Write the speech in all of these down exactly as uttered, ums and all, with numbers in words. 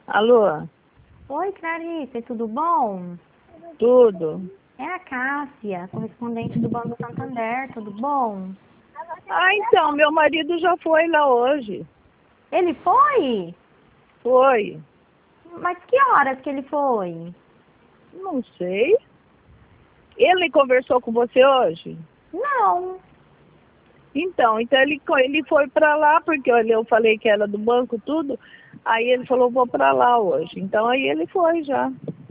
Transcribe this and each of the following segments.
Alô? Oi, Clarice, tudo bom? Tudo? É a Cássia, correspondente do Banco Santander, tudo bom? Ah, então, meu marido já foi lá hoje. Ele foi? Foi. Mas que horas que ele foi? Não sei. Ele conversou com você hoje? Não. Então, então ele, ele foi para lá, porque olha, eu falei que era do banco, tudo. Aí ele falou, vou para lá hoje. Então aí ele foi já.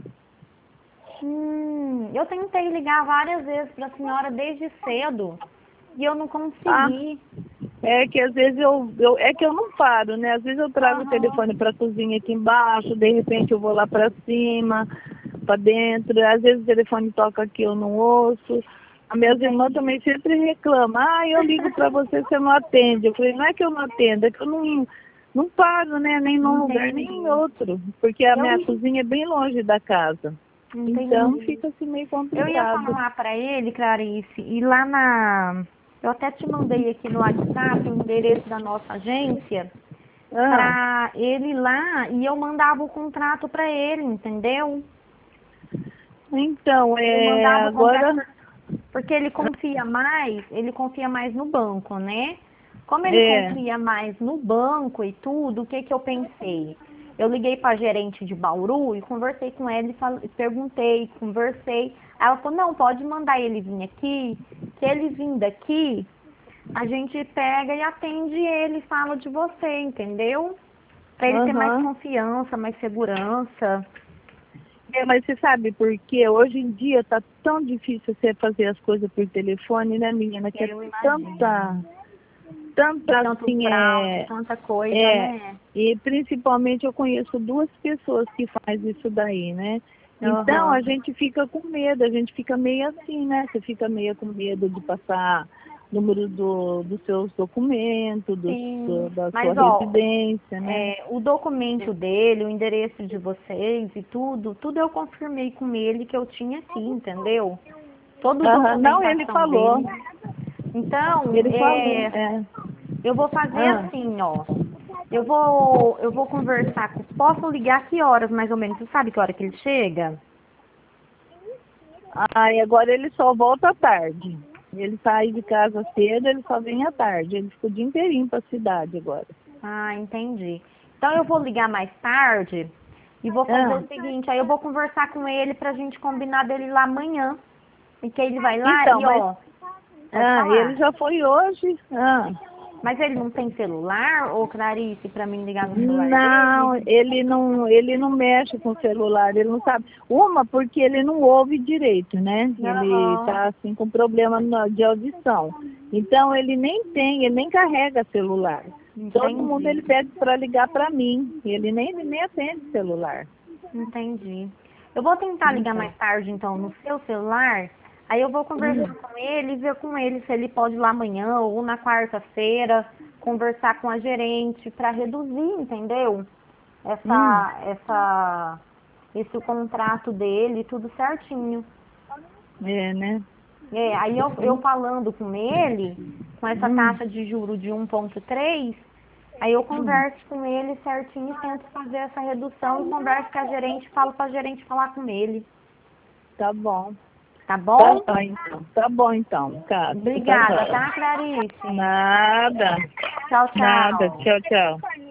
Hum, eu tentei ligar várias vezes para a senhora desde cedo e eu não Ah, consegui. é que às vezes eu, eu é que eu não paro, né? Às vezes eu trago o Aham. telefone para a cozinha aqui embaixo, de repente eu vou lá para cima, para dentro. Às vezes o telefone toca aqui, eu não ouço. As minhas irmãs também sempre reclamam. Ah, eu ligo para você, você não atende. Eu falei, não é que eu não atendo, é que eu não, não paro, né? Nem num lugar, nem em Entendi. outro. Porque a Eu minha cozinha é bem longe da casa. Então entendi. fica assim meio Eu ia complicado. falar para ele, Clarice, e lá na... Eu até te mandei aqui no WhatsApp o endereço da nossa agência Ah, para ele ir lá e eu mandava o contrato para ele, entendeu? então, Eu é, mandava o contrato agora, por- porque ele confia mais, ele confia mais no banco, né? Como ele é, confia mais no banco e tudo, o que que eu pensei? Eu liguei para a gerente de Bauru e conversei com ela e fal- perguntei, conversei. Aí ela falou, não, pode mandar ele vir aqui, que ele vindo aqui, a gente pega e atende ele e fala de você, entendeu? Para ele ter mais aham. confiança, mais segurança. É, mas você sabe por quê? Hoje em dia tá tão difícil você fazer as coisas por telefone, né, menina? Que é Eu imagino. tanta, tanta Tanto assim, fraude, é, tanta coisa, é, né? e principalmente eu conheço duas pessoas que fazem isso daí, né? Então a Aham. gente fica com medo, a gente fica meio assim, né? Você fica meio com medo de passar número do, dos seus documentos, do, Sim. do- da sua Mas, ó, residência, né? é, o documento dele, o endereço de vocês e tudo, tudo eu confirmei com ele que eu tinha aqui, entendeu? Toda a Aham, não, ele documentação falou. dele. Então, Ele falou, é, é. eu vou fazer Ah. assim, ó. Eu vou, eu vou conversar com. Posso ligar que horas mais ou menos? Você sabe que hora que ele chega? Aí agora ele só volta à tarde. Ele sai de casa cedo, ele só vem à tarde. Ele ficou o dia inteirinho para a cidade agora. Ah, entendi. Então eu vou ligar mais tarde e vou fazer Ah, o seguinte, aí eu vou conversar com ele pra gente combinar dele lá amanhã. E que ele vai lá então, e mas ó, pode ah, ele falar. já foi hoje. Ah, Mas ele não tem celular, ô Clarice, pra mim ligar no celular dele? não, ele não, ele não mexe com o celular, ele não sabe. Uma, porque ele não ouve direito, né? Ele Aham, tá assim com problema no- de audição. Então ele nem tem, ele nem carrega celular. Todo mundo entendi, ele pede para ligar para mim. Ele nem, nem atende celular. entendi. Eu vou tentar ligar Então. mais tarde então no seu celular. Aí eu vou conversar Hum. com ele e ver com ele se ele pode ir lá amanhã ou na quarta-feira conversar com a gerente para reduzir, entendeu? Hum. essa, essa, esse contrato dele, tudo certinho. É, né? É, aí eu, eu Hum. falando com ele, com essa Hum. taxa de juro de um ponto três, aí eu Hum. converso com ele certinho e tento fazer essa redução e converso com a gerente, falo para a gerente falar com ele. Tá bom. Tá Tá bom? bom então. Tá bom então, Cássio. Tá Obrigada, bom. tá, Clarice? Nada. Tchau, Nada. tchau. Tchau, tchau.